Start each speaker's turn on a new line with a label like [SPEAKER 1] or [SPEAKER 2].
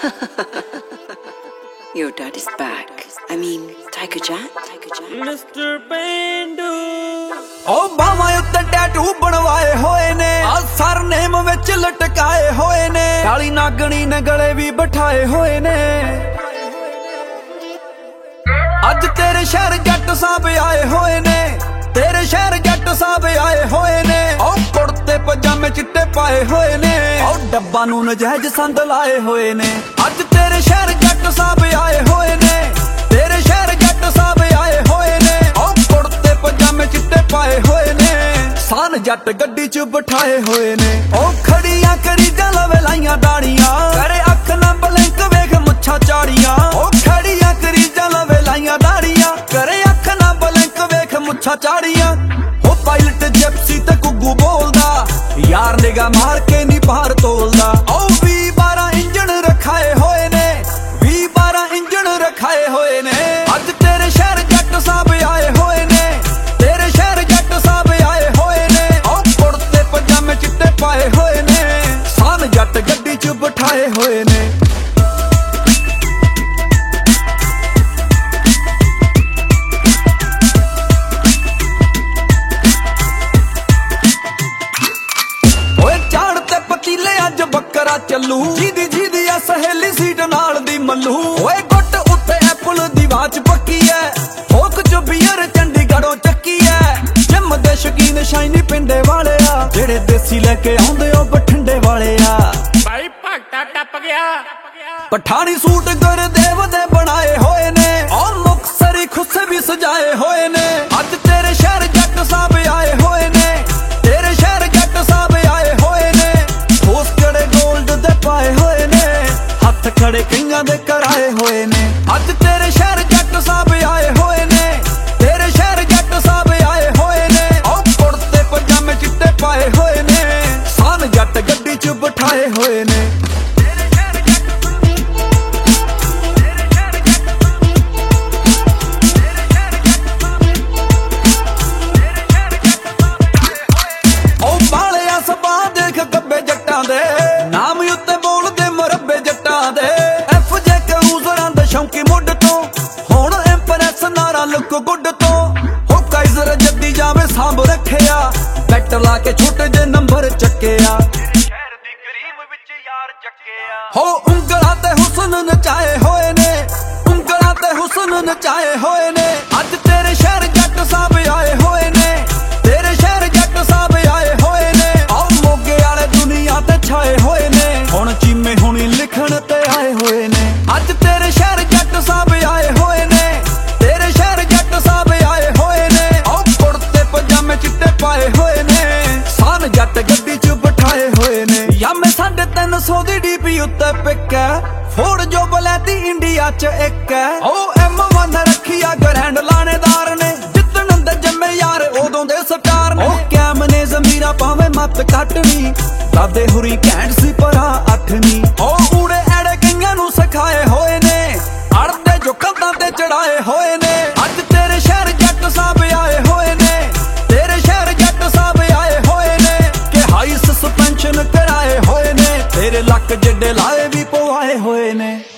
[SPEAKER 1] Your daddy's back. I mean, Tiger Jan.
[SPEAKER 2] Mr. Bendu
[SPEAKER 3] ओ बावां उत्ते tattoo बनवाए होए ने, आ सरनेम विच लटकाए होए ने, काली नागणी ने गले भी बिठाए होए ने। अज तेरे शहर जट साहब आए होए ने, तेरे शहर जट साहब आए होए ने। ओ कुर्ते पजामे चिट्टे पाए होए ने, ओ डब्बा नू नजायज संद लाए होए ने। अज तेरे शहर जट साहब आए होए ने, तेरे शहर जट साहब आए होए ने। ओ कुर्ते पजामे चिट्टे पाए होए ने, सान जट गड्डी च बिठाए होए ने। ओ खड़ियां करी लवे लाइयां दाड़ियां, करे अख ना बलैंक वेख मुच्छा चाड़ियां। ओ खड़ियां करी लवे लाइयां दाड़ियां, करे अख ना बलैंक वेख मुच्छा चाड़ियां। ओ पायलट जिप्सी ते गुग्गू बोलदा, यार निगाह मार के नी बाहर तोलदा। ओ 20-12 इंजन रखाए होए ने, 20-12 इंजन रखाए होए ने। अज तेरे शहर जट साहब आए होए ने, तेरे शहर जट साहब आए होए ने। ओ कुर्ते पजामे चिट्टे पाए होए ने, सान जट गड्डी च बिठाए होए ने। बकरा चलू जीदी जीदी आ सहेली सीट नाल दी मल्लू। ओए गुट उत्ते एप्पल दी वाच पक्की है, फोक जो बियर चंडीगढ़ों चक्की है। जिम दे शकीन शाइनी पिंडे वाले आ, जेड़े देसी लेके आउंदे ओ बठिंडे वाले आ।
[SPEAKER 2] भाई भगता टप गया
[SPEAKER 3] पठानी सूट गुरदेव दे बनाए होए ने, और मुक्तसरी खुस्से भी सजाए होए ने। अज तेरे शहर जट साहब आए होए ने, तेरे शहर जट साहब आए होए ने। ठोस कड़े गोल्ड दे पाए होए ने, हथ खड़े कईयां दे कराए होए ने। अज तेरे शहर जट साहब आए होए ने, तेरे शहर जट साहब आए होए ने। ओ कुर्ते पजामे चिट्टे पाए होए ने, सान जट गड्डी च बिठाए होए ने। नाम उत्ते बोलदे मुरब्बे जट्टां दे, FJ क्रूज़रां दे शौकी मुੱਢ ਤੋਂ, ਹੁਣ इंप्रेस नारा लुक गुड तो। हो काइजर जद्दी जावे सांभ रखिया, बैट ला के छोटे जे नंबर चक्किया। हो ਉਂਗਲਾਂ ਤੇ ਹੁਸਨ ਨਚਾਏ ਹੋਏ ਨੇ, ਉਂਗਲਾਂ ਤੇ ਹੁਸਨ ਨਚਾਏ ਹੋਏ ਨੇ। ਅੱਜ ਤੇਰੇ ਸ਼ਹਿਰ ਜੱਟ ਸਾਹਿਬ ਆਏ ਹੋਏ ਨੇ, ਤੇਰੇ ਸ਼ਹਿਰ ਜੱਟ ਸਾਹਿਬ ਆਏ ਹੋਏ ਨੇ। ਆਓ ਮੋਗੇ ਵਾਲੇ ਦੁਨੀਆ ਤੇ ਛਾਏ ਹੋਏ ਨੇ, ਹੁਣ ਚੀਮੇ ਹੁਣੀ ਲਿਖਣ ਤੇ ਆਏ ਹੋਏ ਨੇ। ਅੱਜ ਤੇਰੇ ਸ਼ਹਿਰ ਜੱਟ ਸਾਹਿਬ ਆਏ ਹੋਏ ਨੇ, ਤੇਰੇ ਸ਼ਹਿਰ ਜੱਟ ਸਾਹਿਬ ਆਏ ਹੋਏ ਨੇ। ਆਓ ਕੁੜਤੇ ਪਜਾਮੇ ਚਿੱਟੇ ਪਾਏ ਹੋਏ ਨੇ, ਸਾਨ ਜੱਟ ਗੱਡੀ 'ਚ ਬਿਠਾਏ ਹੋਏ ਨੇ। ਯਾਮੇ 350 ਦੀ ਡੀਪੀ ਉੱਤੇ ਪਿੱਕ ਹੈ, ਫੋੜ ਜੋ ਬਲੈਤੀ ਇੰਡੀਆ 'ਚ ਇੱਕ ਹੈ। ਉਹ M1 ਰੱਖੀ ਆ ਗ੍ਰੈਂਡ ਲਾਣੇਦਾਰ ਨੇ, ਜਿੱਤਣ ਦੇ ਜੰਮੇ ਯਾਰ ਉਦੋਂ ਦੇ ਸਟਾਰ ਨੇ। ਉਹ ਕੈਮ ਨੇ ਜ਼ਮੀਰਾ ਭਾਵੇਂ ਮੱਤ ਕੱਟਣੀ, ਦਾਦੇ ਹੁਰੀ ਘੈਂਟ ਸੀ ਪਰਾਂ 8ਵੀਂ। ਉਹ ਊੜੇ ਐੜੇ ਕਈਆਂ ਨੂੰ ਸਿਖਾਏ ਹੋਏ ਨੇ, ਅੜਦੇ ਜੋ ਕੰਧਾਂ ਤੇ ਚੜਾਏ ਹੋਏ ਨੇ। ਅੱਜ ਤੇਰੇ ਸ਼ਹਿਰ ਜੱਟ ਸਾਹਿਬ ਆਏ ਹੋਏ ਨੇ, ਤੇਰੇ ਸ਼ਹਿਰ ਜੱਟ ਸਾਹਿਬ ਆਏ ਹੋਏ ਨੇ। ਕਿ ਹਾਈ ਸਸਪੈਂਸ਼ਨ ਕਰਾਏ ਹੋਏ ਨੇ, ਤੇਰੇ ਲੱਕ ਜਿੱਡੇ ਲਾਏ ਵੀ ਪਵਾਏ ਹੋਏ ਨੇ।